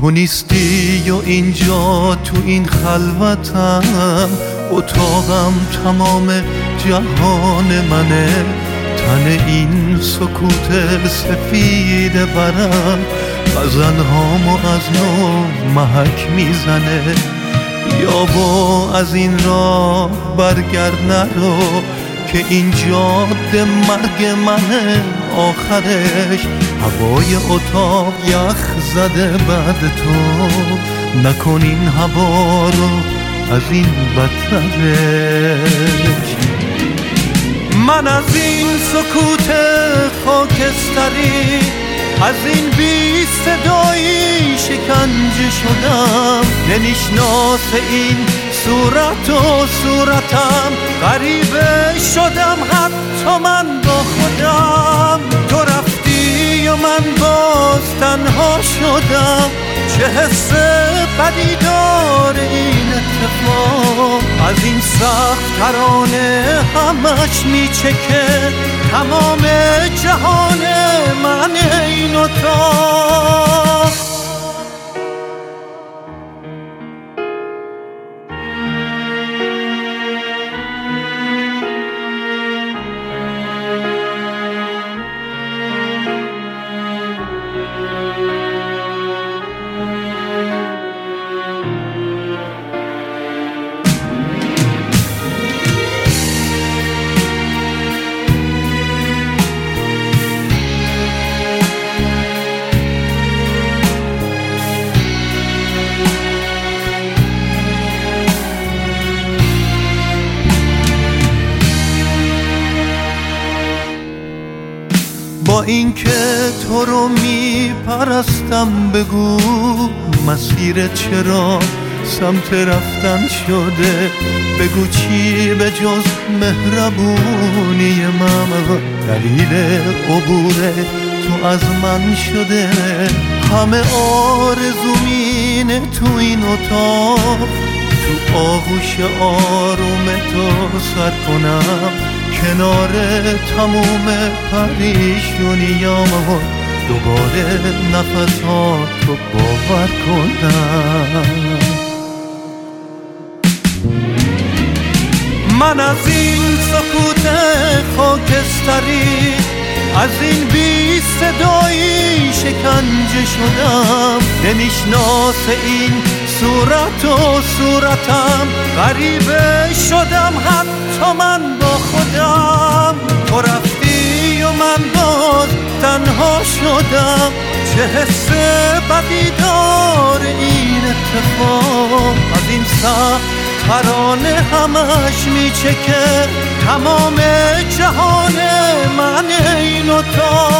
تو نیستی و اینجا تو این خلوتم، اتاقم تمام جهان منه. تن این سکوت سفید برم غزلهامو از نو محک میزنه. یابا از این راه برگرد نرو که این جاده مرگ منه آخرش. هوای اتاق یخ زده بعد تو، نکن این هوا رو از این بدترش. من از این سکوت خاکستری، از این بی صدایی شکنجه شدم. نمیشناسه این صورت و صورتم، غریبه شدم حتی من با خودم. تو رفتی و من باز تنها شدم، چه حس بدی داره این اتفاق. از این سخت ترانه همش میچکه تمام جهان من این اتاق. با اینکه تو رو میپرستم، بگو مسیرت چرا سمت رفتن شده؟ بگو چی به جز مهربونی من دلیل عبور تو از من شده؟ همه آرزو مینه تو این اتاق، تو آغوش آروم تو سر کنم، کنار تموم پریشونیام دوباره نفساتو باور کنم. من از این سکوت خاکستری، از این بی صدایی شکنجه شدم. نمیشناسه این صورت و صورتم، غریبه شدم حتی من با خودم. تو رفتی و من باز تنها شدم، چه حس بدی داره این اتفاق. از این سخت ترانه همش میچکه تمام جهان من این اتاق.